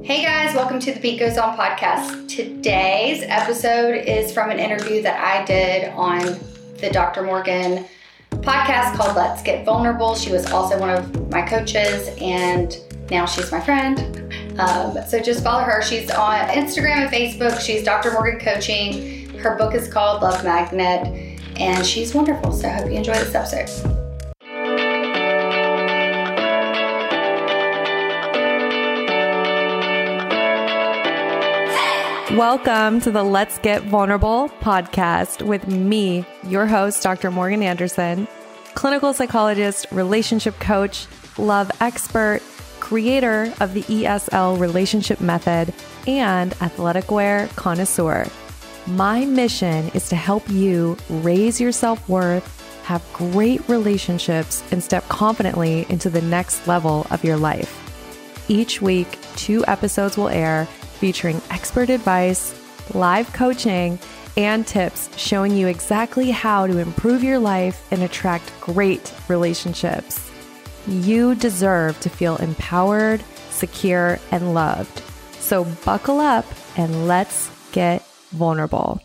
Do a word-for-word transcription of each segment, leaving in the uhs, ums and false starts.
Hey guys, welcome to the Beat Goes On podcast. Today's episode is from an interview that I did on the Doctor Morgan podcast called Let's Get Vulnerable. She was also one of my coaches and now she's my friend. Um, so just follow her. She's on Instagram and Facebook. She's Doctor Morgan Coaching. Her book is called Love Magnet and she's wonderful. So I hope you enjoy this episode. Welcome to the Let's Get Vulnerable podcast with me, your host, Doctor Morgan Anderson, clinical psychologist, relationship coach, love expert, creator of the E S L relationship method, and athletic wear connoisseur. My mission is to help you raise your self-worth, have great relationships, and step confidently into the next level of your life. Each week, two episodes will air featuring expert advice, live coaching, and tips showing you exactly how to improve your life and attract great relationships. You deserve to feel empowered, secure, and loved. So buckle up and let's get vulnerable.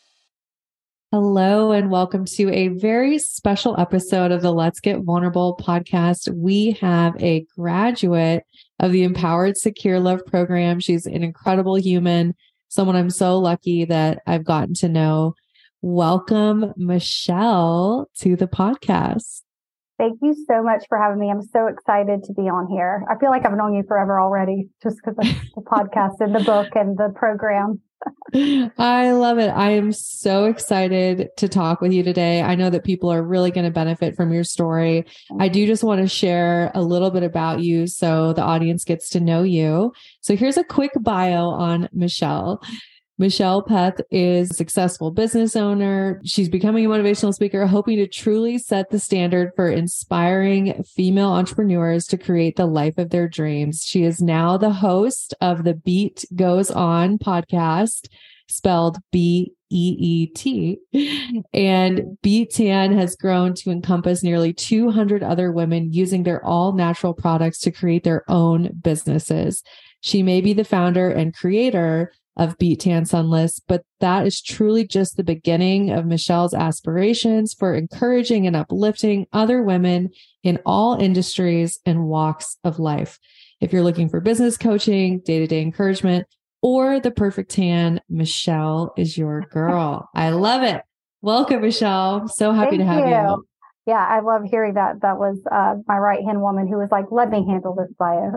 Hello, and welcome to a very special episode of the Let's Get Vulnerable podcast. We have a graduate of the Empowered Secure Love program. She's an incredible human, someone I'm so lucky that I've gotten to know. Welcome, Michelle, to the podcast. Thank you so much for having me. I'm so excited to be on here. I feel like I've known you forever already, just because of the podcast and the book and the program. I love it. I am so excited to talk with you today. I know that people are really going to benefit from your story. I do just want to share a little bit about you so the audience gets to know you. So here's a quick bio on Michelle. Michelle Peth is a successful business owner. She's becoming a motivational speaker, hoping to truly set the standard for inspiring female entrepreneurs to create the life of their dreams. She is now the host of the Beat Goes On podcast, spelled B E E T. And Beat Tan has grown to encompass nearly two hundred other women using their all natural products to create their own businesses. She may be the founder and creator of Beat Tan Sunless, but that is truly just the beginning of Michelle's aspirations for encouraging and uplifting other women in all industries and walks of life. If you're looking for business coaching, day-to-day encouragement, or the perfect tan, Michelle is your girl. I love it. Welcome, Michelle. So happy Thank to have you. you. Yeah, I love hearing that. That was uh, my right-hand woman who was like, let me handle this bio.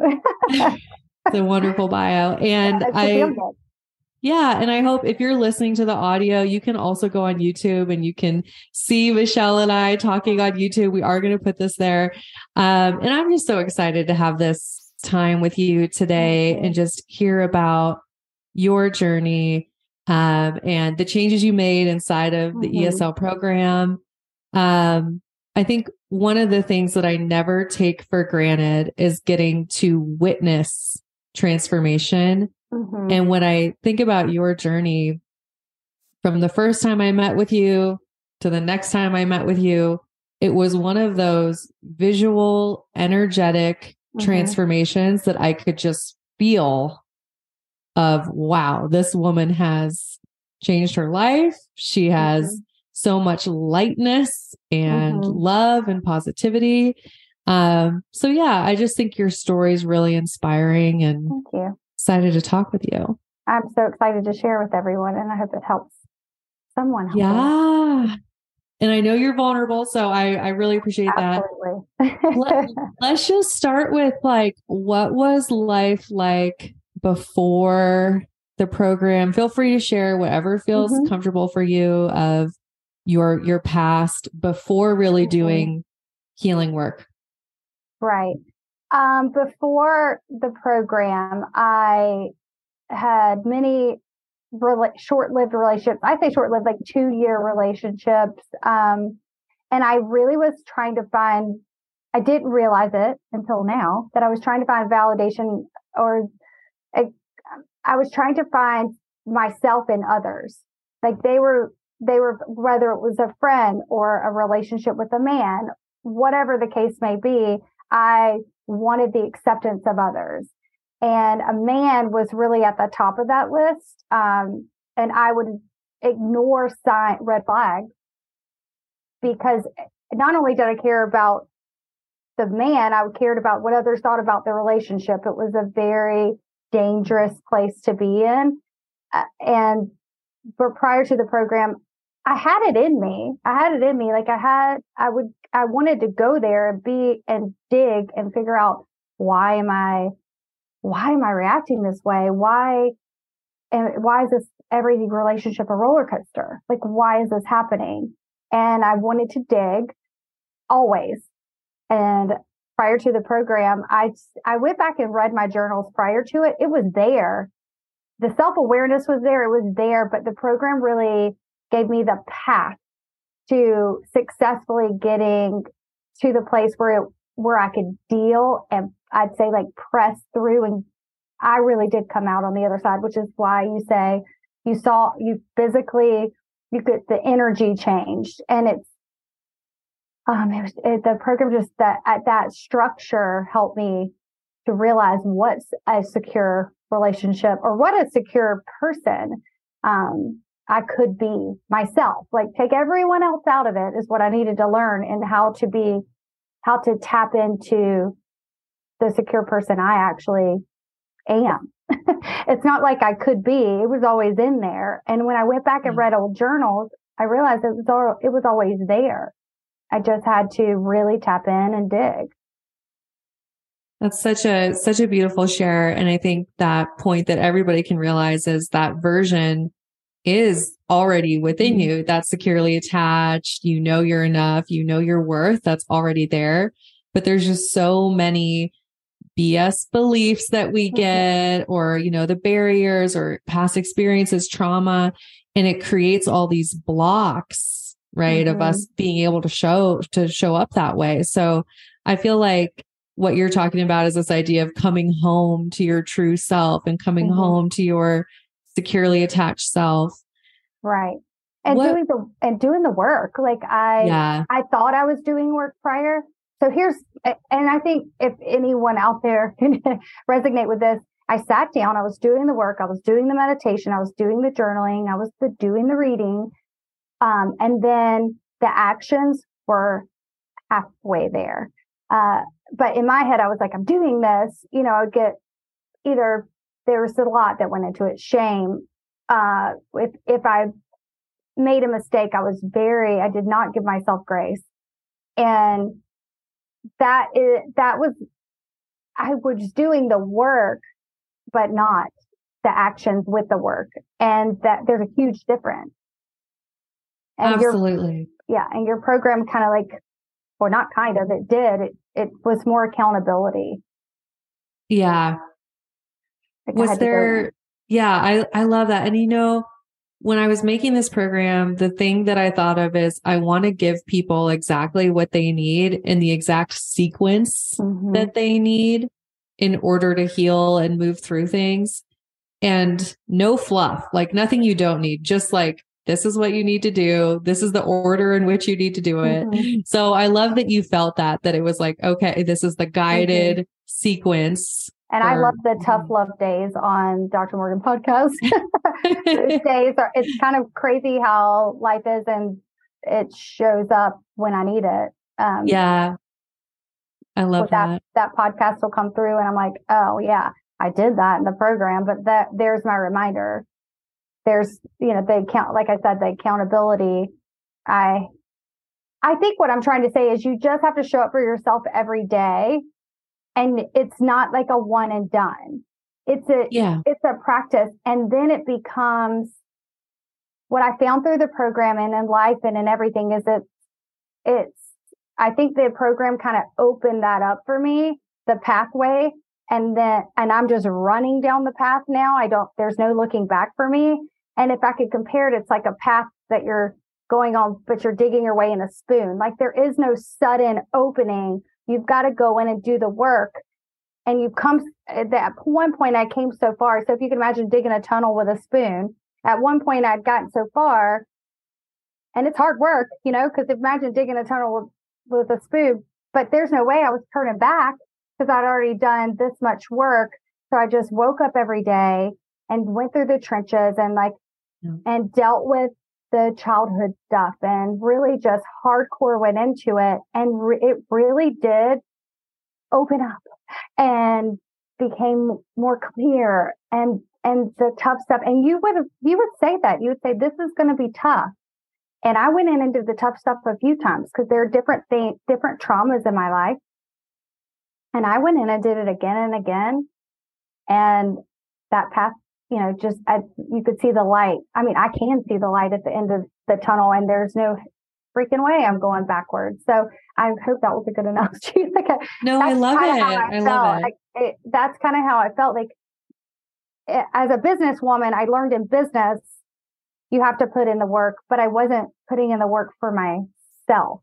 It's a wonderful bio. And yeah, I... Yeah. And I hope if you're listening to the audio, you can also go on YouTube and you can see Michelle and I talking on YouTube. We are going to put this there. Um, and I'm just so excited to have this time with you today and just hear about your journey um, and the changes you made inside of the mm-hmm. E S L program. Um, I think one of the things that I never take for granted is getting to witness transformation. Mm-hmm. And when I think about your journey from the first time I met with you to the next time I met with you, it was one of those visual, energetic mm-hmm. transformations that I could just feel of, wow, this woman has changed her life. She has mm-hmm. so much lightness and mm-hmm. love and positivity. Um, so yeah, I just think your story is really inspiring and Thank you. Excited to talk with you. I'm so excited to share with everyone, and I hope it helps someone. Yeah. And I know you're vulnerable, so I, I really appreciate Absolutely. that. Let, let's just start with like, what was life like before the program? Feel free to share whatever feels mm-hmm. comfortable for you of your, your past before really mm-hmm. doing healing work. Right. Um, before the program, I had many rela- short-lived relationships. I say short-lived, like two-year relationships. Um, and I really was trying to find, I didn't realize it until now, that I was trying to find validation or I, I was trying to find myself in others. Like they were, they were, whether it was a friend or a relationship with a man, whatever the case may be, I wanted the acceptance of others. and a man was really at the top of that list. Um, and I would ignore sign red flags because not only did I care about the man, I cared about what others thought about the relationship. It was a very dangerous place to be in. Uh, and but prior to the program, I had it in me. I had it in me. Like I had, I would, I wanted to go there and be and dig and figure out why am I, why am I reacting this way? Why, and why is this every relationship a roller coaster? Like, why is this happening? And I wanted to dig always. And prior to the program, I, I went back and read my journals prior to it. It was there. The self-awareness was there. It was there, but the program really gave me the path to successfully getting to the place where it, where I could deal and I'd say like press through. And I really did come out on the other side, which is why you say you saw, you physically, you could, the energy changed. And it's, um, it was, it, the program just that, that structure helped me to realize what's a secure relationship or what a secure person, um, I could be myself. Like take everyone else out of it is what I needed to learn, and how to be, how to tap into the secure person I actually am. It's not like I could be, it was always in there. And when I went back and read old journals, I realized it was all, it was always there. I just had to really tap in and dig. That's such a, such a beautiful share. And I think that point that everybody can realize is that version is already within you. That's securely attached. You know, you're enough. You know, your worth. That's already there. But there's just so many B S beliefs that we get, or, you know, the barriers or past experiences, trauma, and it creates all these blocks, right? Mm-hmm. Of us being able to show, to show up that way. So I feel like what you're talking about is this idea of coming home to your true self and coming mm-hmm. home to your securely attached self. Right. And what? doing the, and doing the work. Like I, yeah. I thought I was doing work prior. So here's, and I think if anyone out there can resonate with this, I sat down, I was doing the work, I was doing the meditation, I was doing the journaling, I was the, doing the reading. Um, and then the actions were halfway there. Uh, but in my head, I was like, I'm doing this, you know, I would get either, there was a lot that went into it. Shame. Uh, if, if I made a mistake, I was very, I did not give myself grace. And that is, that was, I was doing the work, but not the actions with the work. And that there's a huge difference. And Absolutely. Your, yeah. And your program kind of like, or not kind of, it did, it, it was more accountability. Yeah. Like was there, yeah, I, I love that. And you know, when I was making this program, the thing that I thought of is I want to give people exactly what they need in the exact sequence mm-hmm. that they need in order to heal and move through things. And no fluff, like nothing you don't need, just like, this is what you need to do. This is the order in which you need to do it. Mm-hmm. So I love that you felt that, that it was like, okay, this is the guided mm-hmm. sequence. And for, I love the tough love days on Doctor Morgan podcast. Those days are, it's kind of crazy how life is, and it shows up when I need it. Um, yeah. I love that. that. That podcast will come through and I'm like, oh yeah, I did that in the program, but that there's my reminder. There's, you know, the account, like I said, the accountability. I, I think what I'm trying to say is you just have to show up for yourself every day. And it's not like a one and done. It's a, yeah. it's a practice. And then it becomes what I found through the program and in life and in everything is that it's, I think the program kind of opened that up for me, the pathway. And then, and I'm just running down the path now. I don't, there's no looking back for me. And if I could compare it, it's like a path that you're going on, but you're digging your way in a spoon. Like there is no sudden opening. You've got to go in and do the work. And you come, at one point I came so far. So if you can imagine digging a tunnel with a spoon, at one point I'd gotten so far, and it's hard work, you know, because imagine digging a tunnel with, with a spoon, but there's no way I was turning back because I'd already done this much work. So I just woke up every day and went through the trenches and like, yeah. and dealt with the childhood stuff and really just hardcore went into it. And re- it really did open up and became more clear and, and the tough stuff. And you would, you would say that you would say, this is going to be tough. And I went in and did the tough stuff a few times because there are different things, different traumas in my life. And I went in and did it again and again. And that path, you know, just, I, you could see the light. I mean, I can see the light at the end of the tunnel and there's no freaking way I'm going backwards. So I hope that was a good analogy. like a, no, I love it. I, I love it. Like, it. That's kind of how I felt like it, as a businesswoman, I learned in business, you have to put in the work, but I wasn't putting in the work for myself.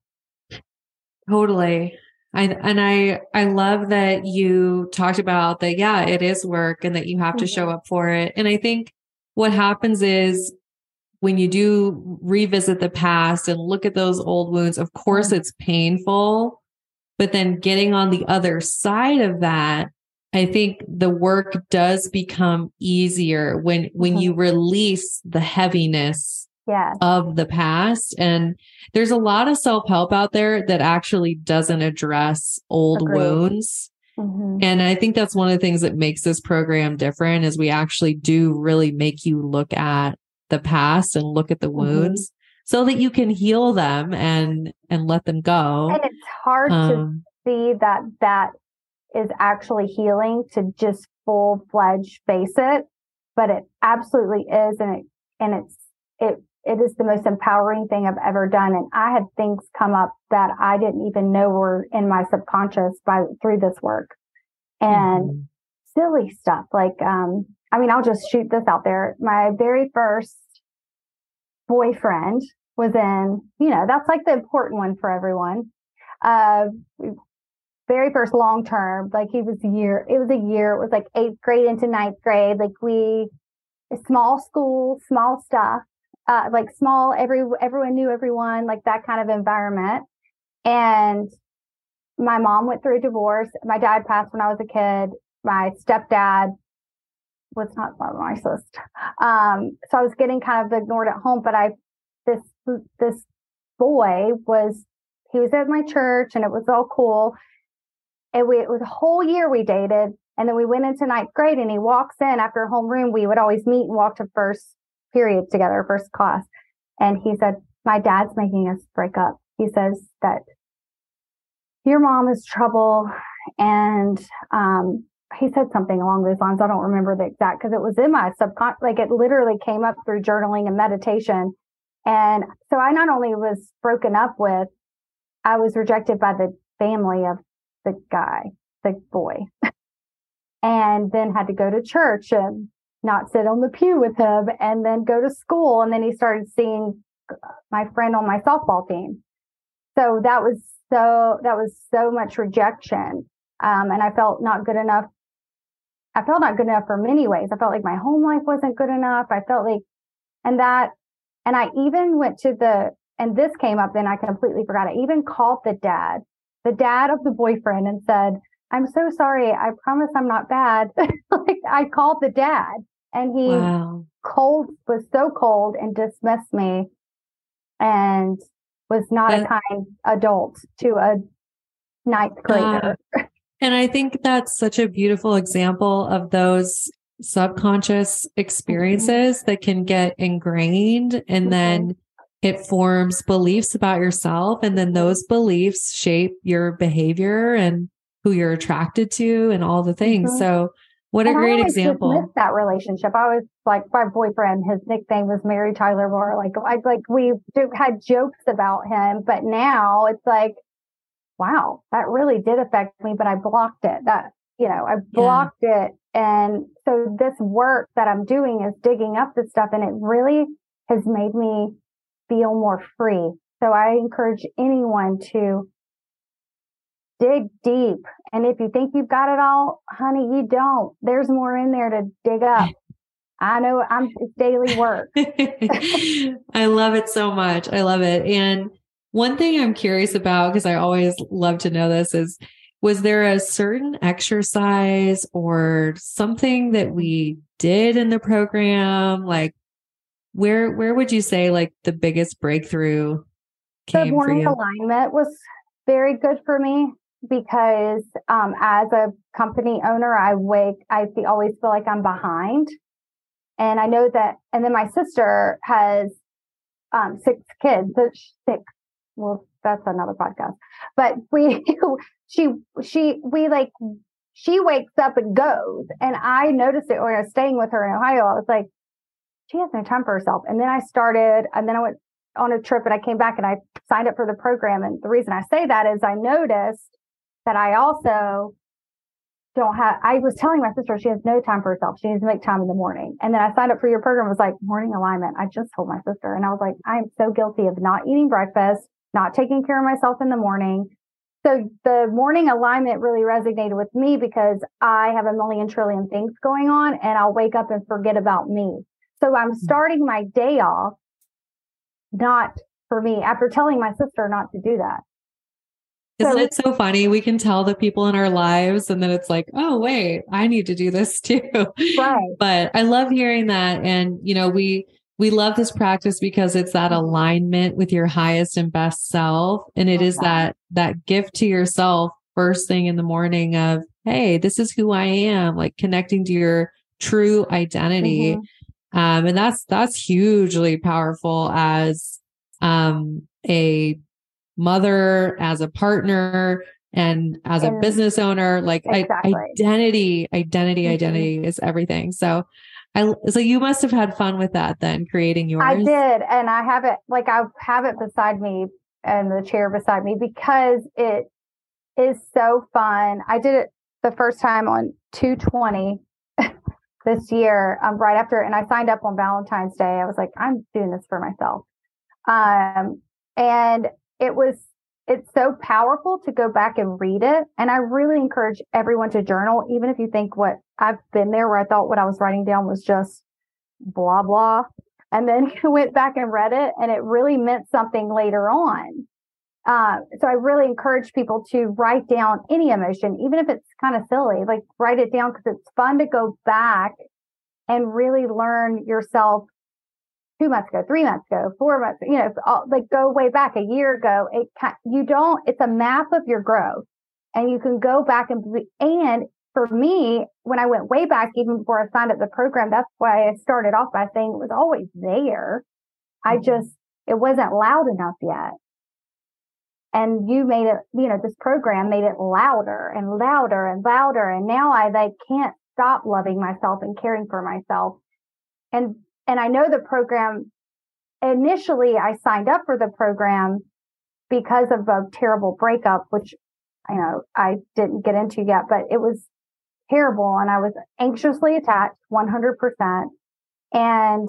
Totally. I, and I, I love that you talked about that. Yeah, it is work and that you have to show up for it. And I think what happens is when you do revisit the past and look at those old wounds, of course it's painful, but then getting on the other side of that, I think the work does become easier when, when mm-hmm. you release the heaviness yeah. of the past. And there's a lot of self-help out there that actually doesn't address old Agreed. wounds. Mm-hmm. And I think that's one of the things that makes this program different is we actually do really make you look at the past and look at the wounds mm-hmm. so that you can heal them and, and let them go. And it's hard um, to see that that is actually healing to just full fledged face it, but it absolutely is. And it, and it's, it, it is the most empowering thing I've ever done. And I had things come up that I didn't even know were in my subconscious by through this work and mm-hmm. silly stuff. Like, um, I mean, I'll just shoot this out there. My very first boyfriend was in, you know, that's like the important one for everyone. Uh, very first long term, like he was a year, it was a year, it was like eighth grade into ninth grade. Like we, small school, small stuff. Uh, like small, every everyone knew everyone, like that kind of environment. And my mom went through a divorce. My dad passed when I was a kid. My stepdad was not the nicest. Um, so I was getting kind of ignored at home. But I, this this boy was, he was at my church, and it was all cool. And we, it was a whole year we dated, and then we went into ninth grade. And he walks in after homeroom. We would always meet and walk to first period together, first class. And he said, my dad's making us break up. He says that your mom is trouble. And um, he said something along those lines. I don't remember the exact, because it was in my subconscious, like it literally came up through journaling and meditation. And so I not only was broken up with, I was rejected by the family of the guy, the boy, and then had to go to church and not sit on the pew with him, and then go to school. And then he started seeing my friend on my softball team. So that was so, that was so much rejection. Um, and I felt not good enough. I felt not good enough for many ways. I felt like my home life wasn't good enough. I felt like, and that, and I even went to the, and this came up, then I completely forgot. I even called the dad, the dad of the boyfriend, and said, I'm so sorry. I promise I'm not bad. Like I called the dad. And he wow. cold was so cold and dismissed me, and was not that, a kind adult to a ninth grader. Uh, and I think that's such a beautiful example of those subconscious experiences mm-hmm. that can get ingrained, and mm-hmm. then it forms beliefs about yourself. And then those beliefs shape your behavior and who you're attracted to and all the things. Mm-hmm. So what a and great I example. Dismissed that relationship. I was like, my boyfriend, his nickname was Mary Tyler Moore. Like, I, like we had jokes about him, but now it's like, wow, that really did affect me, but I blocked it. That, you know, I blocked yeah. it. And so this work that I'm doing is digging up this stuff, and it really has made me feel more free. So I encourage anyone to dig deep. And if you think you've got it all, honey, you don't. There's more in there to dig up. I know I'm it's daily work. I love it so much. I love it. And one thing I'm curious about, because I always love to know this, is was there a certain exercise or something that we did in the program? Like where, where would you say like the biggest breakthrough came The morning for you? alignment was very good for me because um, as a company owner, I wake, I feel, always feel like I'm behind. And I know that, and then my sister has um, six kids, so six, well, that's another podcast, but we, she, she, we like, she wakes up and goes. And I noticed it when I was staying with her in Ohio. I was like, she has no time for herself. And then I started, and then I went on a trip and I came back and I signed up for the program. And the reason I say that is I noticed that I also don't have, I was telling my sister she has no time for herself. She needs to make time in the morning. And then I signed up for your program. It was like morning alignment. I just told my sister and I was like, I'm so guilty of not eating breakfast, not taking care of myself in the morning. So the morning alignment really resonated with me because I have a million trillion things going on and I'll wake up and forget about me. So I'm starting my day off, not for me, after telling my sister not to do that. Isn't So- it so funny? We can tell the people in our lives and then it's like, oh, wait, I need to do this too. Right. But I love hearing that. And, you know, we, we love this practice because it's that alignment with your highest and best self. And it is that, that gift to yourself first thing in the morning of, hey, this is who I am, like connecting to your true identity. Mm-hmm. Um, and that's, that's hugely powerful as, um, a mother, as a partner, and as a and, business owner. Like exactly. I, identity, identity, mm-hmm. identity is everything. So I, so you must have had fun with that then, creating yours. I did. And I have it, like I have it beside me and the chair beside me because it is so fun. I did it the first time on two twenty this year, um, right after, and I signed up on Valentine's Day. I was like, I'm doing this for myself. Um, and it was, it's so powerful to go back and read it. And I really encourage everyone to journal, even if you think what I've been there where I thought what I was writing down was just blah, blah. And then went back and read it and it really meant something later on. Uh, so I really encourage people to write down any emotion, even if it's kind of silly, like write it down because it's fun to go back and really learn yourself two months ago, three months ago, four months, you know, all, like go way back a year ago. It you don't, it's a map of your growth and you can go back and, and for me, when I went way back, even before I signed up the program, that's why I started off by saying it was always there. I just, it wasn't loud enough yet. And you made it, you know, this program made it louder and louder and louder. And now I like can't stop loving myself and caring for myself. And, and I know the program, initially I signed up for the program because of a terrible breakup, which, you know, I didn't get into yet, but it was terrible. And I was anxiously attached one hundred percent. And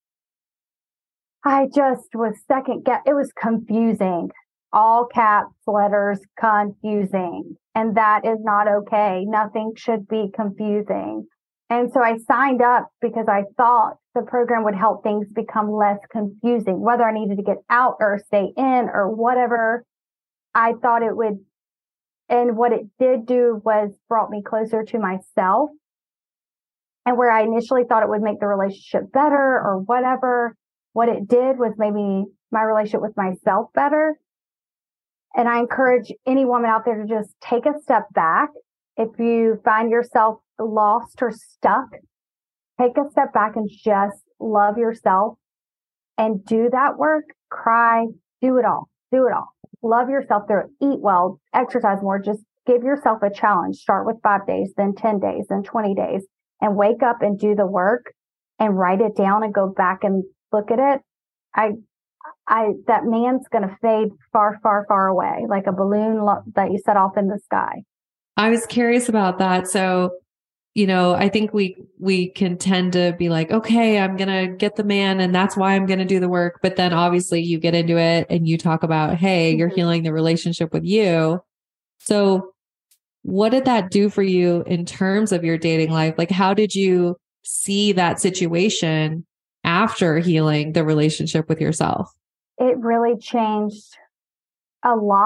I just was second guess. It was confusing. All caps, letters, confusing. And that is not okay. Nothing should be confusing. And so I signed up because I thought the program would help things become less confusing, whether I needed to get out or stay in or whatever. I thought it would. And what it did do was brought me closer to myself. And where I initially thought it would make the relationship better or whatever, what it did was maybe my relationship with myself better. And I encourage any woman out there to just take a step back. If you find yourself lost or stuck, take a step back and just love yourself and do that work. Cry, do it all, do it all. Love yourself through it. Eat well, exercise more. Just give yourself a challenge. Start with five days, then ten days, then twenty days, and wake up and do the work and write it down and go back and look at it. I I, that man's going to fade far, far, far away, like a balloon lo- that you set off in the sky. I was curious about that. So, you know, I think we, we can tend to be like, okay, I'm going to get the man and that's why I'm going to do the work. But then obviously you get into it and you talk about, hey, mm-hmm. you're healing the relationship with you. So what did that do for you in terms of your dating life? Like, how did you see that situation after healing the relationship with yourself? It really changed a lot.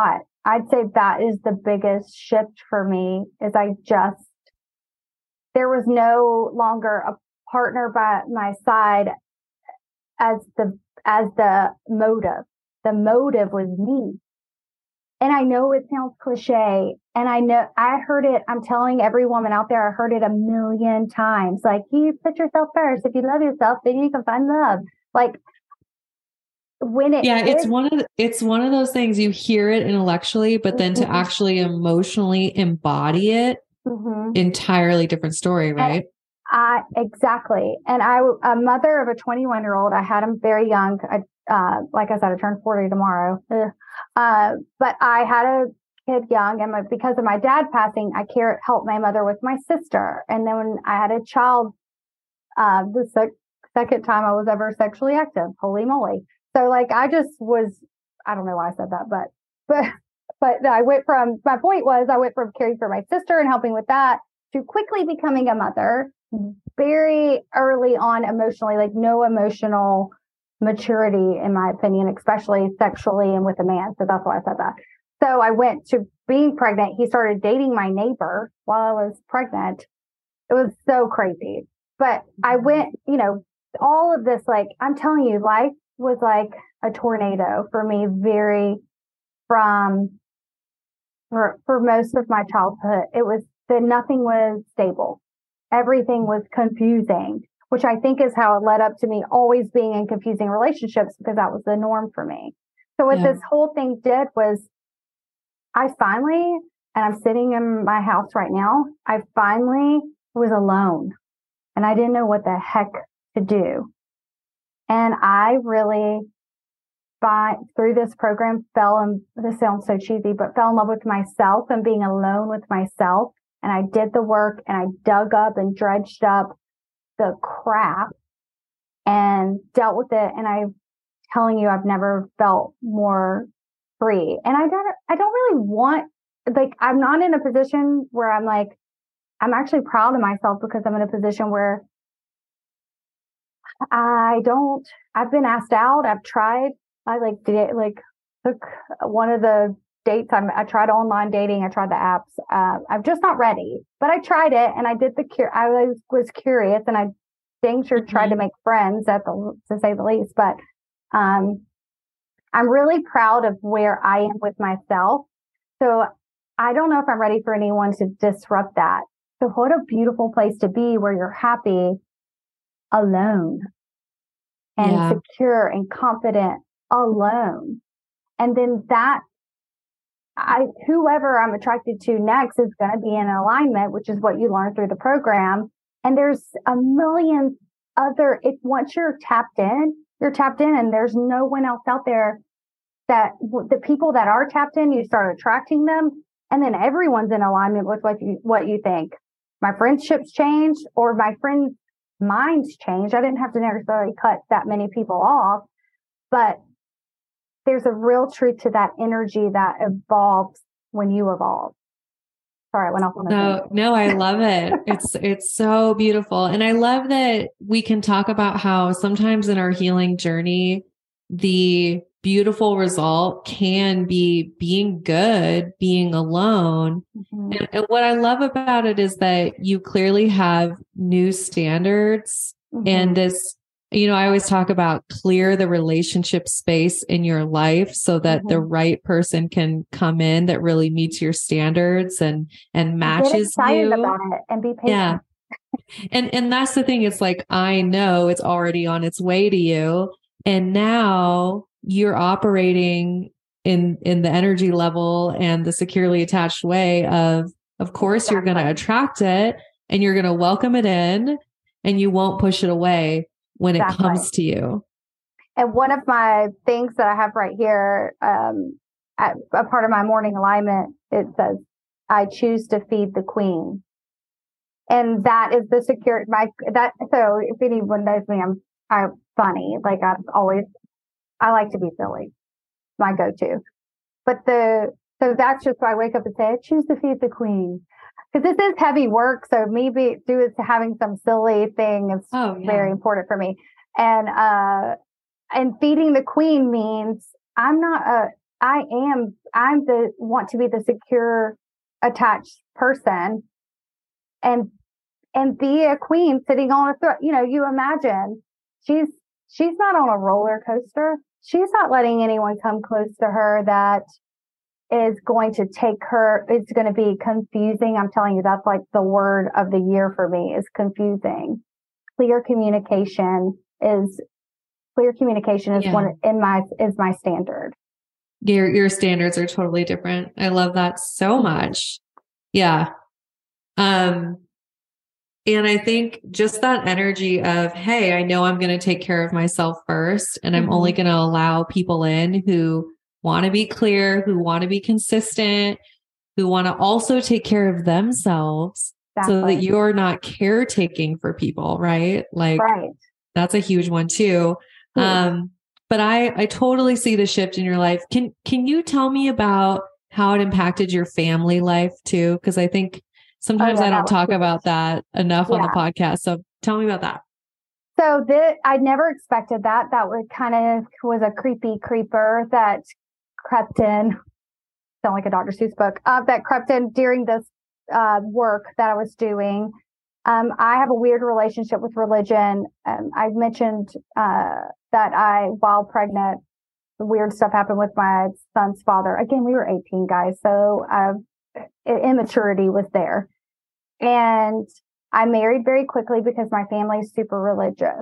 I'd say that is the biggest shift for me is I just, there was no longer a partner by my side as the, as the motive. The motive was me. And I know it sounds cliche, and I know I heard it. I'm telling every woman out there, I heard it a million times. Like, you put yourself first. If you love yourself, then you can find love. Like, when it yeah, it's is, one of the, it's one of those things you hear it intellectually, but then to actually emotionally embody it, mm-hmm. entirely different story, right? I exactly. And I, a mother of a twenty-one year old, I had him very young. I, uh, like I said, I turned forty tomorrow. Uh, but I had a kid young, and my, because of my dad passing, I care helped my mother with my sister. And then when I had a child, uh, the sec- second time I was ever sexually active, holy moly. So like, I just was, I don't know why I said that, but, but, but I went from, my point was I went from caring for my sister and helping with that to quickly becoming a mother very early on emotionally, like no emotional maturity, in my opinion, especially sexually and with a man. So that's why I said that. So I went to being pregnant. He started dating my neighbor while I was pregnant. It was so crazy. But I went, you know, all of this, like, I'm telling you, life was like a tornado for me, very from for, for most of my childhood. It was that nothing was stable. Everything was confusing, which I think is how it led up to me always being in confusing relationships, because that was the norm for me. So what yeah. this whole thing did was I finally, and I'm sitting in my house right now, I finally was alone and I didn't know what the heck to do. And I really, by through this program, fell in, this sounds so cheesy, but fell in love with myself and being alone with myself. And I did the work, and I dug up and dredged up the crap and dealt with it. And I'm telling you, I've never felt more free. And I don't, I don't really want, like, I'm not in a position where I'm like, I'm actually proud of myself, because I'm in a position where I don't, I've been asked out. I've tried, I like did like took one of the dates. I'm, I tried online dating. I tried the apps. Uh, I'm just not ready, but I tried it, and I did the cure. I was, was curious, and I dang sure mm-hmm. tried to make friends, at the, to say the least, but, um, I'm really proud of where I am with myself. So I don't know if I'm ready for anyone to disrupt that. So what a beautiful place to be, where you're happy alone and yeah. secure and confident alone. And then that I, whoever I'm attracted to next is going to be in alignment, which is what you learn through the program. And there's a million other, if once you're tapped in, you're tapped in, and there's no one else out there that the people that are tapped in, you start attracting them. And then everyone's in alignment with what you, what you think. My friendships changed, or my friends' minds changed. I didn't have to necessarily cut that many people off, but there's a real truth to that energy that evolves when you evolve. Sorry, I went off on a No, no, I love it. It's, it's so beautiful. And I love that we can talk about how sometimes in our healing journey, the beautiful result can be being good, being alone. Mm-hmm. And, and what I love about it is that you clearly have new standards mm-hmm. and this, you know, I always talk about clear the relationship space in your life so that mm-hmm. the right person can come in that really meets your standards and, and matches Get excited you. about it and be patient. Yeah. And, and that's the thing. It's like, I know it's already on its way to you. And now you're operating in, in the energy level and the securely attached way of, of course, exactly. you're going to attract it and you're going to welcome it in, and you won't push it away when exactly. it comes to you. And one of my things that I have right here, um, at, a part of my morning alignment, it says, I choose to feed the queen. And that is the secure, my, that, so if anyone knows me, I'm, I'm funny. Like I've always, I like to be silly. My go-to. But the, so that's just why I wake up and say, I choose to feed the queen. Because this is heavy work. So me be, do it having some silly thing is oh, yeah. very important for me. And, uh, and feeding the queen means I'm not a, I am, I'm the, want to be the secure, attached person and, and be a queen sitting on a throne. You know, you imagine she's, she's not on a roller coaster. She's not letting anyone come close to her that is going to take her. It's going to be confusing. I'm telling you, that's like the word of the year for me is confusing. Clear communication is clear communication is yeah. one in my, is my standard. Your, your standards are totally different. I love that so much. Yeah. Um, and I think just that energy of, hey, I know I'm going to take care of myself first, and I'm mm-hmm. only going to allow people in who want to be clear, who want to be consistent, who want to also take care of themselves exactly. so that you're not caretaking for people, right? Like right. that's a huge one too. Mm-hmm. Um, but I, I totally see the shift in your life. Can, can you tell me about how it impacted your family life too? Cause I think sometimes oh, yeah, I don't talk about that enough yeah. on the podcast. So tell me about that. So this, I never expected that. That would kind of was a creepy creeper that crept in. Sound like a Doctor Seuss book. Uh, that crept in during this uh, work that I was doing. Um, I have a weird relationship with religion. Um, I've mentioned uh, that I, while pregnant, weird stuff happened with my son's father. Again, we were eighteen guys, so uh, immaturity was there. And I married very quickly because my family is super religious.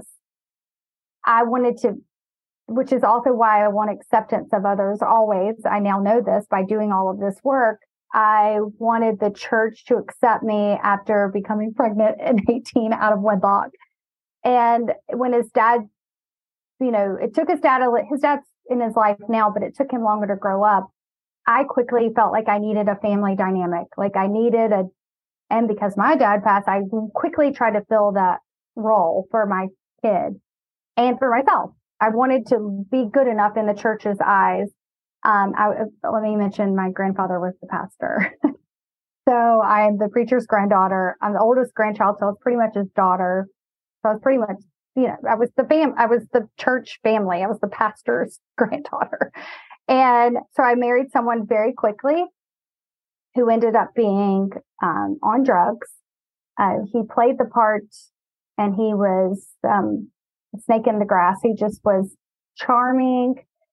I wanted to, which is also why I want acceptance of others always. I now know this by doing all of this work. I wanted the church to accept me after becoming pregnant at eighteen out of wedlock. And when his dad, you know, it took his dad, his dad's in his life now, but it took him longer to grow up. I quickly felt like I needed a family dynamic. Like I needed a, and because my dad passed, I quickly tried to fill that role for my kid and for myself. I wanted to be good enough in the church's eyes. Um, I, let me mention my grandfather was the pastor. So I'm the preacher's granddaughter. I'm the oldest grandchild, so I was pretty much his daughter. So I was pretty much, you know, I was the fam, I was the church family. I was the pastor's granddaughter. And so I married someone very quickly who ended up being um, on drugs. Uh, he played the part and he was um, a snake in the grass. He just was charming,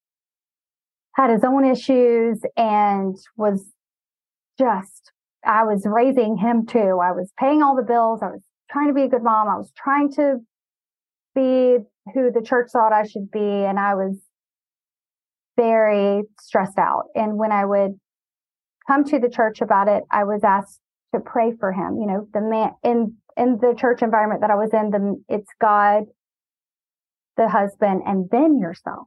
had his own issues, and was just, I was raising him too. I was paying all the bills. I was trying to be a good mom. I was trying to be who the church thought I should be. And I was very stressed out. And when I would come to the church about it, I was asked to pray for him. You know, the man in, in the church environment that I was in, the, it's God, the husband, and then yourself.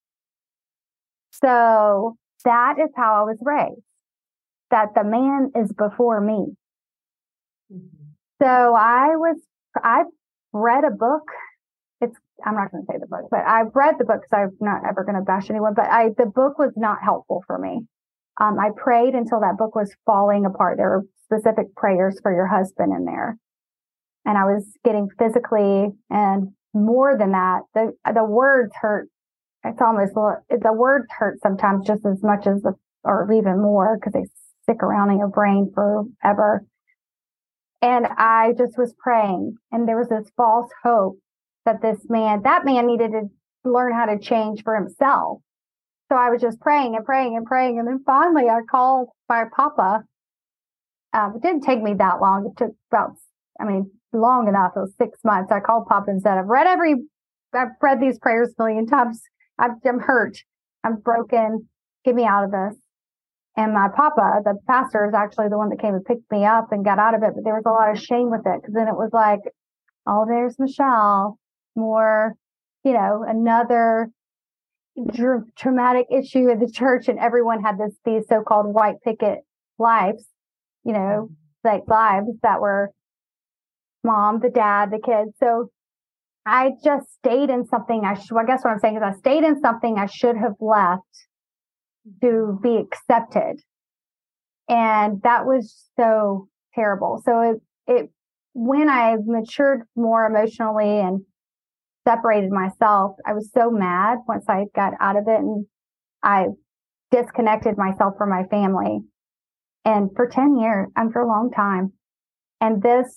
So that is how I was raised, that the man is before me. Mm-hmm. So I was, I read a book. It's, I'm not going to say the book, but I've read the book because I'm not ever going to bash anyone, but I, the book was not helpful for me. Um, I prayed until that book was falling apart. There were specific prayers for your husband in there. And I was getting physically, and more than that, the, the words hurt. It's almost, the words hurt sometimes just as much as the, or even more, because they stick around in your brain forever. And I just was praying, and there was this false hope that this man, that man needed to learn how to change for himself. So I was just praying and praying and praying. And then finally I called my papa. Um, it didn't take me that long. It took about, I mean, long enough. It was six months. I called papa and said, I've read every, I've read these prayers a million times. I'm, I'm hurt. I'm broken. Get me out of this. And my papa, the pastor, is actually the one that came and picked me up and got out of it. But there was a lot of shame with it, because then it was like, oh, there's Michelle, more, you know, another dr- traumatic issue in the church. And everyone had this, these so-called white picket lives, you know, like lives that were mom, the dad, the kids. So I just stayed in something. I, sh- I guess what I'm saying is I stayed in something I should have left to be accepted. And that was so terrible. So it, it, when I matured more emotionally and separated myself, I was so mad once I got out of it. And I disconnected myself from my family. And for ten years, and for a long time. And this,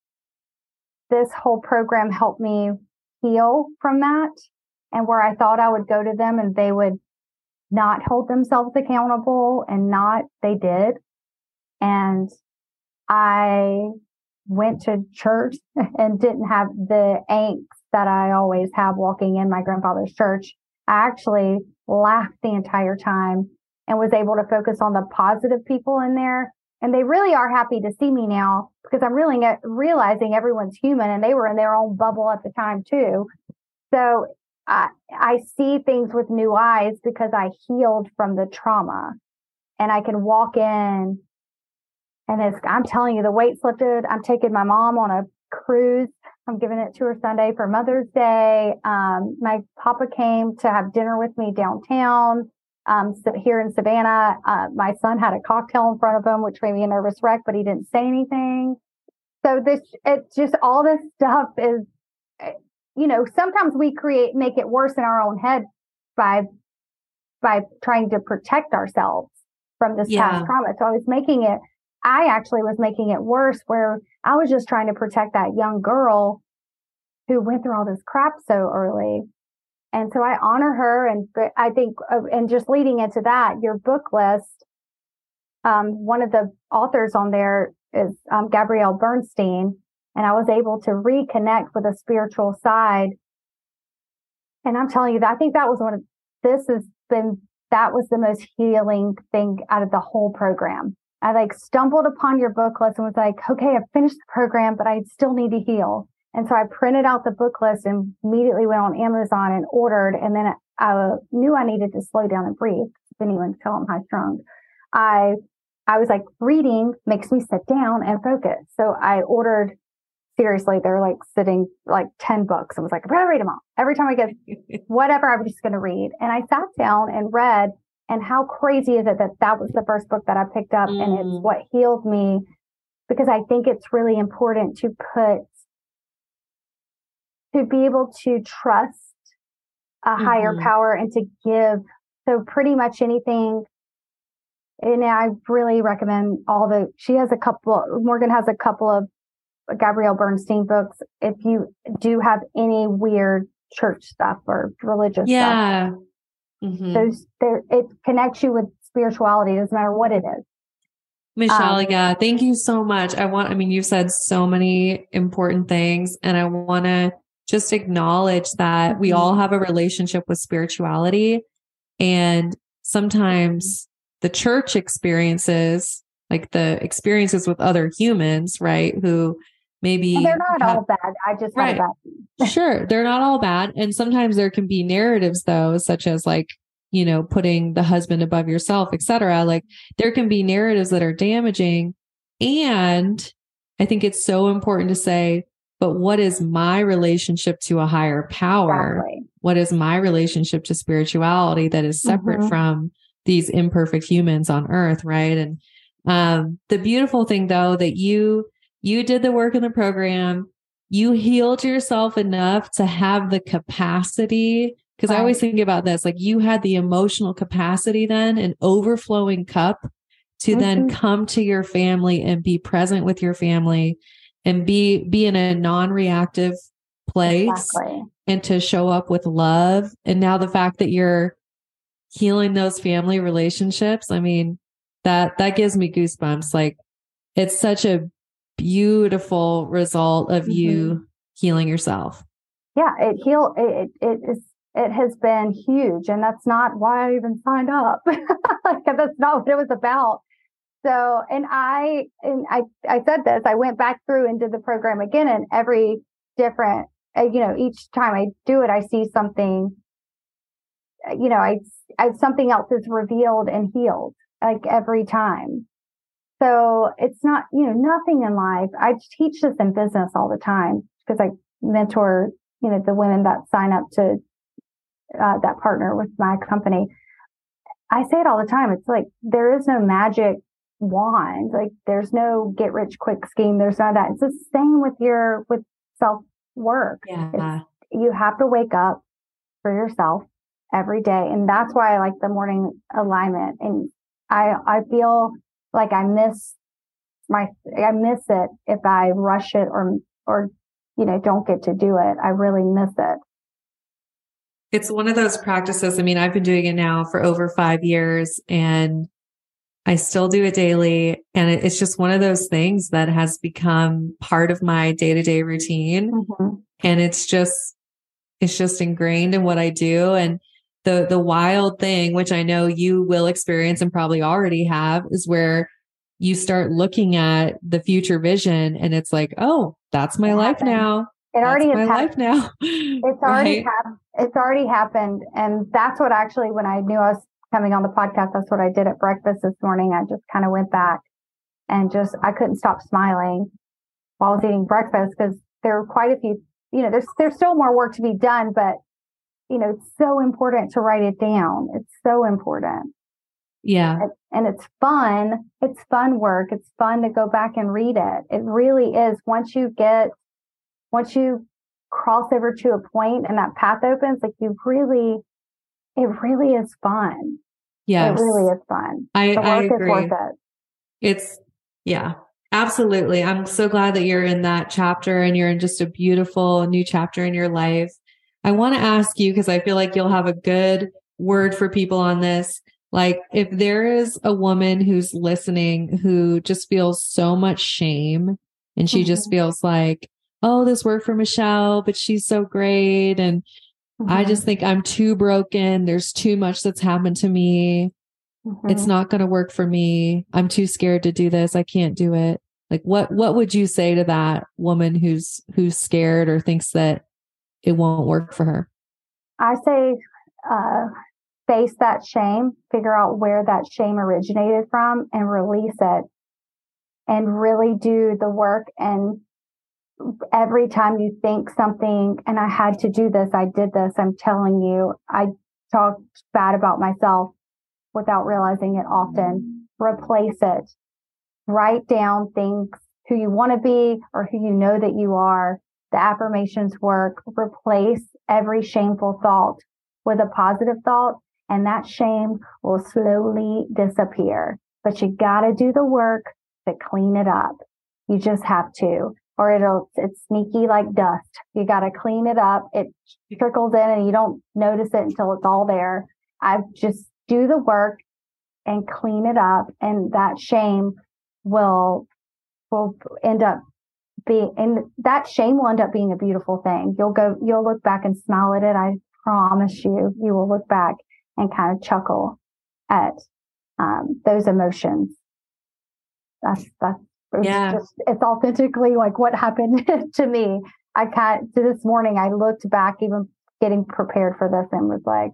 this whole program helped me heal from that. And where I thought I would go to them and they would not hold themselves accountable, and not, they did. And I went to church and didn't have the angst that I always have walking in my grandfather's church. I actually laughed the entire time and was able to focus on the positive people in there. And they really are happy to see me now, because I'm really realizing everyone's human, and they were in their own bubble at the time too. So I, I see things with new eyes because I healed from the trauma, and I can walk in and it's, I'm telling you, the weight's lifted. I'm taking my mom on a cruise. I'm giving it to her Sunday for Mother's Day. Um, my papa came to have dinner with me downtown. Um, so here in Savannah, uh, my son had a cocktail in front of him, which made me a nervous wreck, but he didn't say anything. So this, it's just all this stuff is, you know, sometimes we create, make it worse in our own head by, by trying to protect ourselves from this Yeah. past trauma. So I was making it, I actually was making it worse, where I was just trying to protect that young girl who went through all this crap so early. And so I honor her. And I think, uh, and just leading into that, your book list, um, one of the authors on there is um, Gabrielle Bernstein. And I was able to reconnect with a spiritual side. And I'm telling you that I think that was one of, this has been, that was the most healing thing out of the whole program. I like stumbled upon your book list and was like, okay, I've finished the program, but I still need to heal. And so I printed out the book list and immediately went on Amazon and ordered. And then I knew I needed to slow down and breathe. Didn't even tell them high strung. I, I was like, reading makes me sit down and focus. So I ordered, seriously, they're like sitting like ten books. I was like, I'm going to read them all. Every time I get whatever, I'm just going to read. And I sat down and read. And how crazy is it that that was the first book that I picked up, mm. and it's what healed me, because I think it's really important to put, to be able to trust a mm-hmm. higher power and to give. So pretty much anything. And I really recommend all the, she has a couple, Morgan has a couple of Gabrielle Bernstein books. If you do have any weird church stuff or religious yeah. stuff. Mm-hmm. Those there, it connects you with spirituality. It doesn't matter what it is. Michelle, um, yeah, thank you so much. I want, I mean, you've said so many important things, and I want to just acknowledge that mm-hmm. we all have a relationship with spirituality, and sometimes the church experiences, like the experiences with other humans, right? Who maybe and they're not have, all bad. I just right. had bad. Sure. They're not all bad. And sometimes there can be narratives though, such as like, you know, putting the husband above yourself, et cetera. Like there can be narratives that are damaging. And I think it's so important to say, but what is my relationship to a higher power? Exactly. What is my relationship to spirituality that is separate mm-hmm. from these imperfect humans on earth? Right. And, um, the beautiful thing though, that you, you did the work in the program, you healed yourself enough to have the capacity. Cause right. I always think about this, like you had the emotional capacity then, an overflowing cup to mm-hmm. then come to your family and be present with your family and be, be in a non-reactive place exactly. and to show up with love. And now the fact that you're healing those family relationships, I mean, that, that gives me goosebumps. Like it's such a beautiful result of mm-hmm. you healing yourself. Yeah, it heal it, it is it has been huge, and that's not why I even signed up. Like, that's not what it was about. So, and I and I I said this. I went back through and did the program again, and every different, uh, you know, each time I do it, I see something. You know, I, I something else is revealed and healed, like every time. So it's not, you know, nothing in life. I teach this in business all the time because I mentor, you know, the women that sign up to uh, that partner with my company. I say it all the time. It's like, there is no magic wand. Like there's no get rich quick scheme. There's none of that. It's the same with your, with self work. Yeah. You have to wake up for yourself. every day. And that's why I like the morning alignment. And I, I feel like I miss my, I miss it if I rush it or, or, you know, don't get to do it. I really miss it. It's one of those practices. I mean, I've been doing it now for over five years and I still do it daily. And it's just one of those things that has become part of my day-to-day routine. Mm-hmm. And it's just, it's just ingrained in what I do. And the, the wild thing, which I know you will experience and probably already have, is where you start looking at the future vision and it's like, oh, that's my it life happened. now. It that's already my is life now. It's already right? happened. It's already happened. And that's what actually, when I knew I was coming on the podcast, that's what I did at breakfast this morning. I just kind of went back and just, I couldn't stop smiling while I was eating breakfast because there were quite a few, you know, there's, there's still more work to be done, but you know, it's so important to write it down. It's so important. Yeah. And it's fun. It's fun work. It's fun to go back and read it. It really is. Once you get, once you cross over to a point and that path opens, like you really, it really is fun. Yes. It really is fun. I, the work I agree. is worth it. It's, yeah, absolutely. I'm so glad that you're in that chapter and you're in just a beautiful new chapter in your life. I want to ask you, because I feel like you'll have a good word for people on this. Like, if there is a woman who's listening who just feels so much shame and she mm-hmm. just feels like, oh, this worked for Michelle, but she's so great. And mm-hmm. I just think I'm too broken. There's too much that's happened to me. Mm-hmm. It's not going to work for me. I'm too scared to do this. I can't do it. Like, what, what would you say to that woman who's, who's scared or thinks that it won't work for her? I say, uh, face that shame, figure out where that shame originated from and release it and really do the work. And every time you think something, and I had to do this, I did this, I'm telling you, I talked bad about myself without realizing it often. Replace it. Write down things, who you want to be or who you know that you are. The affirmations work. Replace every shameful thought with a positive thought, and that shame will slowly disappear. But you got to do the work to clean it up. You just have to, or it'll, it's sneaky like dust. You got to clean it up. It trickles in and you don't notice it until it's all there. I just do the work and clean it up, and that shame will, will end up being, and that shame will end up being a beautiful thing. You'll go, you'll look back and smile at it. I promise you, you will look back and kind of chuckle at um, those emotions. That's, that's, it's yeah. just, it's authentically like what happened to me. I can't, to this morning, I looked back, even getting prepared for this, and was like,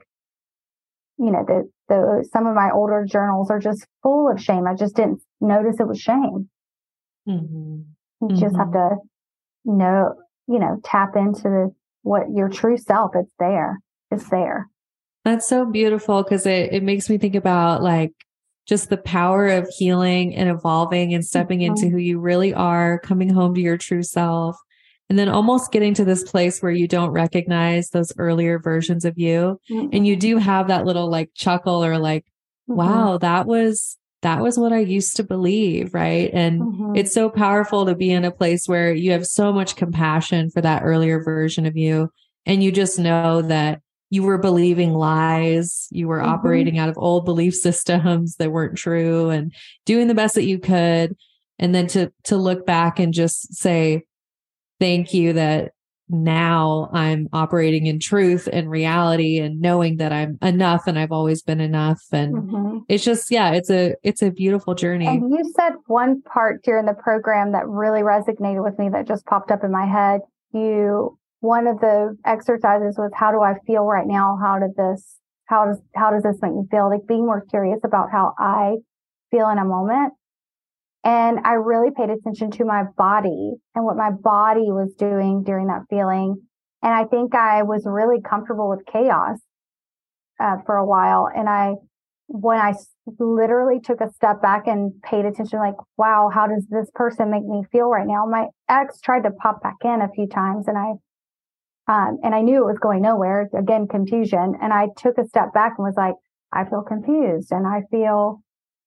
you know, the, the, some of my older journals are just full of shame. I just didn't notice it was shame. Mm-hmm. You mm-hmm. just have to know, you know, tap into the, what your true self, it's there. It's there. That's so beautiful, because it, it makes me think about like just the power of healing and evolving and stepping mm-hmm. into who you really are, coming home to your true self, and then almost getting to this place where you don't recognize those earlier versions of you. Mm-hmm. And you do have that little like chuckle or like, mm-hmm. wow, that was, that was what I used to believe. Right. And mm-hmm. it's so powerful to be in a place where you have so much compassion for that earlier version of you. And you just know that you were believing lies. You were mm-hmm. operating out of old belief systems that weren't true and doing the best that you could. And then to, to look back and just say, thank you that now I'm operating in truth and reality and knowing that I'm enough and I've always been enough. And mm-hmm. it's just, yeah, it's a, it's a beautiful journey. And you said one part during the program that really resonated with me that just popped up in my head. You, one of the exercises was, how do I feel right now? How did this, how does, how does this make me feel? Like being more curious about how I feel in a moment. And I really paid attention to my body and what my body was doing during that feeling. And I think I was really comfortable with chaos uh, for a while. And I, when I literally took a step back and paid attention, like, wow, how does this person make me feel right now? My ex tried to pop back in a few times, and I, Um, and I knew it was going nowhere. Again, confusion. And I took a step back and was like, I feel confused and I feel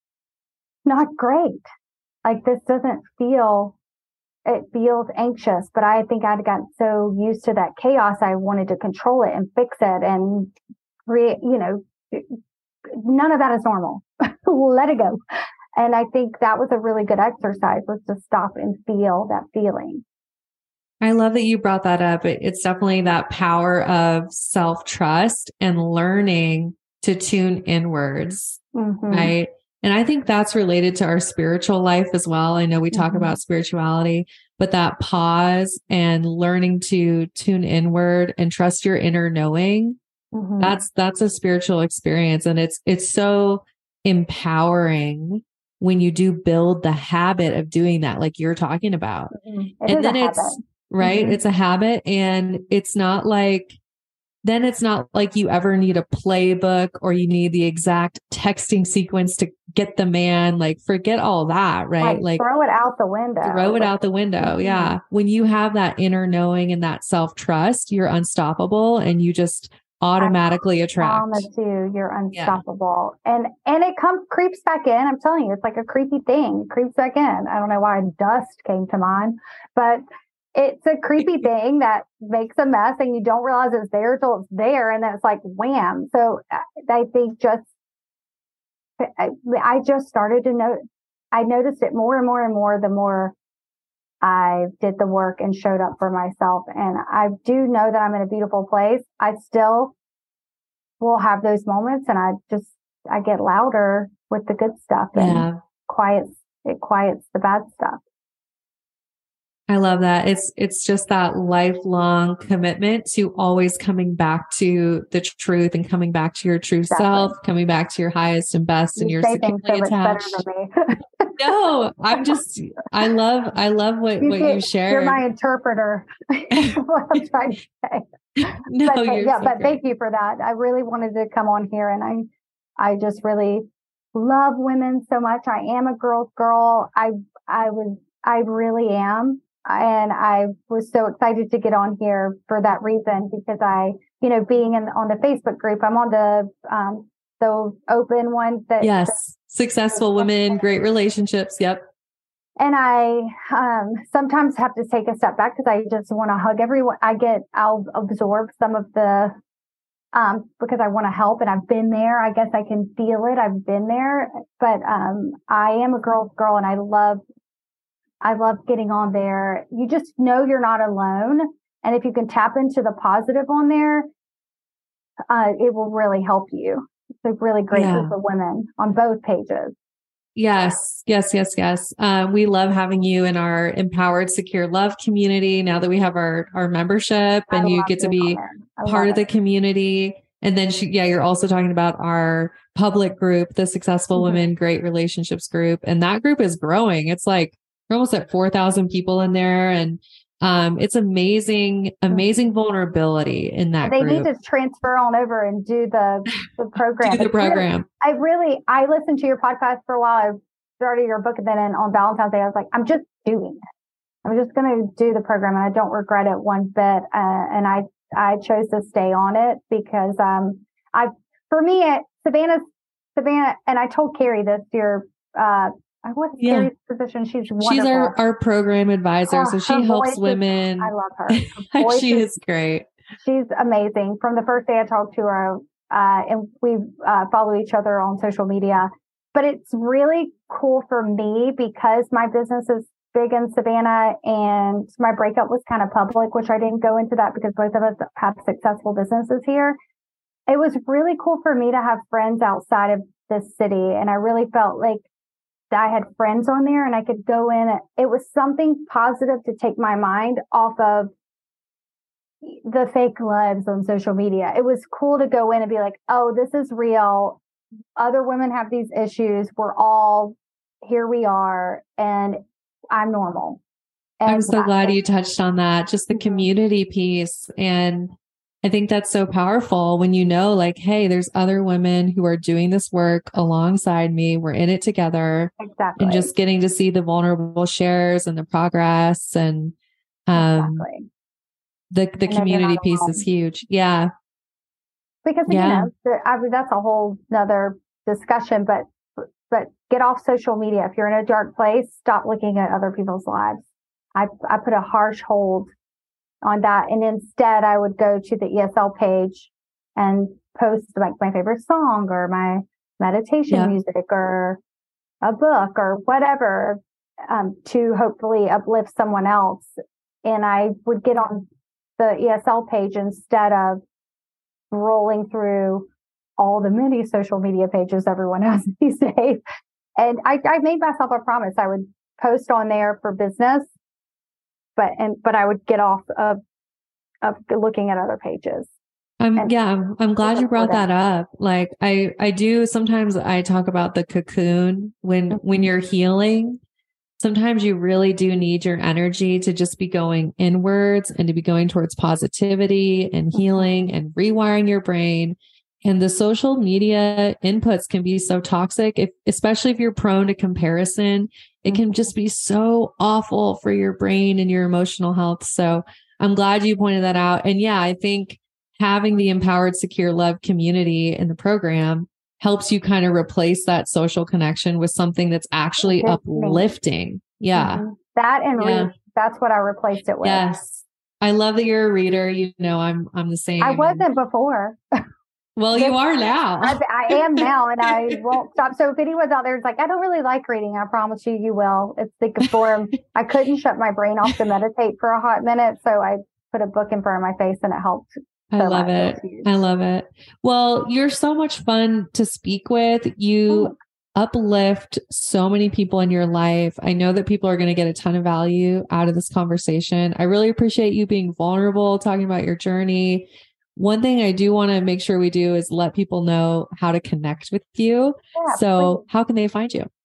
not great. Like this doesn't feel, it feels anxious, but I think I'd gotten so used to that chaos. I wanted to control it and fix it and create, you know, none of that is normal. Let it go. And I think that was a really good exercise, was to stop and feel that feeling. I love that you brought that up. It, it's definitely that power of self-trust and learning to tune inwards, mm-hmm. right? And I think that's related to our spiritual life as well. I know we talk mm-hmm. about spirituality, but that pause and learning to tune inward and trust your inner knowing, mm-hmm. that's, that's a spiritual experience. And it's, it's so empowering when you do build the habit of doing that, like you're talking about. Mm-hmm. And then it's, habit. right. Mm-hmm. It's a habit, and it's not like, then it's not like you ever need a playbook or you need the exact texting sequence to get the man. Like, forget all that, right? Like, like throw it out the window. Throw it out the window. Mm-hmm. Yeah. When you have that inner knowing and that self-trust, you're unstoppable and you just automatically I attract. promise you, you're unstoppable. Yeah. And and it comes creeps back in. I'm telling you, it's like a creepy thing. It creeps back in. I don't know why dust came to mind, but it's a creepy thing that makes a mess and you don't realize it's there till it's there. And then it's like, wham. So I think just, I, I just started to know, I noticed it more and more and more, the more I did the work and showed up for myself. And I do know that I'm in a beautiful place. I still will have those moments, and I just, I get louder with the good stuff and yeah. quiets, it quiets the bad stuff. I love that. It's, it's just that lifelong commitment to always coming back to the truth and coming back to your true exactly. self, coming back to your highest and best, you and you're securely so attached. No, I'm just, I love, I love what you, what you share. You're my interpreter. What I'm trying to say. No, but, you're yeah, so but great. Thank you for that. I really wanted to come on here, and I, I just really love women so much. I am a girl's girl. I, I was, I really am. And I was so excited to get on here for that reason, because I, you know, being in on the Facebook group, I'm on the, um, the open one that. Yes. That, Successful women, great relationships. Yep. And I, um, sometimes have to take a step back because I just want to hug everyone. I get, I'll absorb some of the, um, because I want to help, and I've been there. I guess I can feel it. I've been there, but, um, I am a girl's girl, and I love I love getting on there. You just know you're not alone. And if you can tap into the positive on there, uh, it will really help you. It's a really great yeah. group of women on both pages. Yes, yes, yes, yes. Um, we love having you in our Empowered Secure Love community now that we have our, our membership, and you get to be part of the community. And then, she, yeah, you're also talking about our public group, the Successful mm-hmm. Women Great Relationships group. And that group is growing. It's like, we're almost at four thousand people in there. And um, it's amazing, amazing vulnerability in that they group. Need to transfer on over and do the, the program. do the program. I really, I listened to your podcast for a while. I started your book, and then on Valentine's Day, I was like, I'm just doing it. I'm just going to do the program, and I don't regret it one bit. Uh, and I, I chose to stay on it because um, I, for me, it, Savannah, Savannah, and I told Carrie this, your, uh, I wasn't yeah. Carrie's position. She's wonderful. She's our, our program advisor. Oh, so she helps women. Is, I love her. her she is, is great. She's amazing. From the first day I talked to her, uh, and we uh, follow each other on social media. But it's really cool for me because my business is big in Savannah, and my breakup was kind of public, which I didn't go into that because both of us have successful businesses here. It was really cool for me to have friends outside of this city, and I really felt like I had friends on there, and I could go in. It was something positive to take my mind off of the fake lives on social media. It was cool to go in and be like, oh, this is real. Other women have these issues. We're all, here we are, and I'm normal. And I'm so glad you touched on that. Just the community piece. And I think that's so powerful when you know, like, hey, there's other women who are doing this work alongside me. We're in it together. Exactly. And just getting to see the vulnerable shares and the progress. And um, exactly. the, the community piece is huge. Yeah. Because, yeah. you know, I mean, that's a whole nother discussion, but, but get off social media. If you're in a dark place, stop looking at other people's lives. I, I put a harsh hold on that. And instead I would go to the E S L page and post like my favorite song or my meditation yeah. music or a book or whatever, um, to hopefully uplift someone else. And I would get on the E S L page instead of rolling through all the many social media pages everyone has these days. And I, I made myself a promise. I would post on there for business, but, and, but I would get off of, of looking at other pages. Um, and yeah, I'm, I'm glad you brought that up. Like I, I do, sometimes I talk about the cocoon when, mm-hmm. when you're healing. Sometimes you really do need your energy to just be going inwards and to be going towards positivity and healing and rewiring your brain. And the social media inputs can be so toxic, if, especially if you're prone to comparison. It can just be so awful for your brain and your emotional health. So I'm glad you pointed that out. And yeah, I think having the Empowered Secure Love community in the program helps you kind of replace that social connection with something that's actually that's uplifting. Yeah. Mm-hmm. That and yeah. read. That's what I replaced it with. Yes. I love that you're a reader. You know, I'm, I'm the same. I wasn't before. Well, you are now. I, I am now, and I won't stop. So if anyone's out there, it's like, I don't really like reading. I promise you, you will. It's the form. I couldn't shut my brain off to meditate for a hot minute. So I put a book in front of my face and it helped. I so love it. I love it. Well, you're so much fun to speak with. You oh. uplift so many people in your life. I know that people are going to get a ton of value out of this conversation. I really appreciate you being vulnerable, talking about your journey. One thing I do want to make sure we do is let people know how to connect with you. Yeah, so please. How can they find you?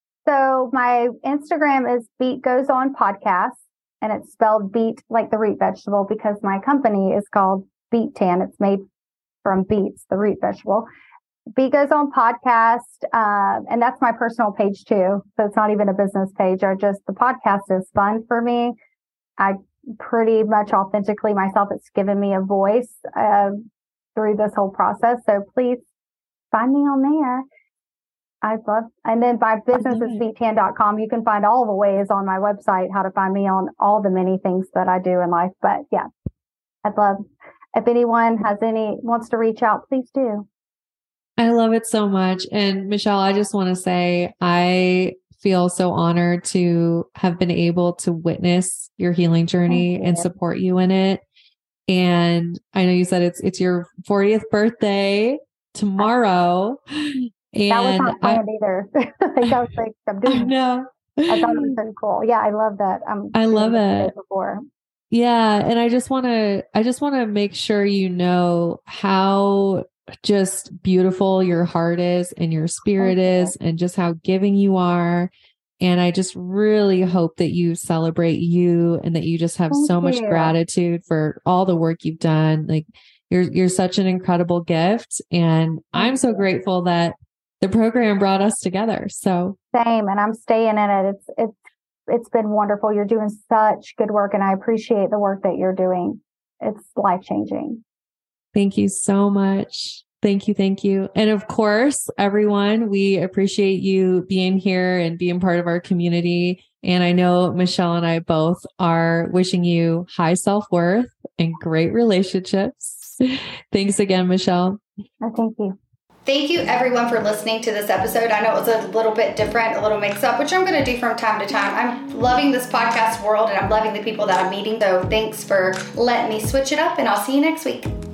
So my Instagram is Beet Goes On Podcast, and it's spelled beet like the root vegetable because my company is called Beet Tan. It's made from beets, the root vegetable. Beet Goes On Podcast, uh, and that's my personal page too. So it's not even a business page. I just, the podcast is fun for me. I pretty much authentically myself. It's given me a voice uh, through this whole process. So please find me on there. I'd love, and then my business is beet tan dot com. You can find all the ways on my website how to find me on all the many things that I do in life. But yeah, I'd love, if anyone has any, wants to reach out, please do. I love it so much. And Michelle, I just want to say, I feel so honored to have been able to witness your healing journey and support you in it. And I know you said it's, it's your fortieth birthday tomorrow. And that was not planned I, either. Like I was like, I'm doing, I know. I thought it was so cool. Yeah. I love that. I'm I love it. Before. Yeah. And I just want to, I just want to make sure, you know, how just beautiful your heart is and your spirit okay. is, and just how giving you are. And I just really hope that you celebrate you and that you just have Thank so you. much gratitude for all the work you've done. Like you're, you're such an incredible gift. And Thank I'm so you. grateful that the program brought us together. So same. And I'm staying in it. It's, it's, it's been wonderful. You're doing such good work, and I appreciate the work that you're doing. It's life-changing. Thank you so much. Thank you. Thank you. And of course, everyone, we appreciate you being here and being part of our community. And I know Michelle and I both are wishing you high self-worth and great relationships. Thanks again, Michelle. Oh, thank you. Thank you everyone for listening to this episode. I know it was a little bit different, a little mix up, which I'm going to do from time to time. I'm loving this podcast world and I'm loving the people that I'm meeting. So thanks for letting me switch it up, and I'll see you next week.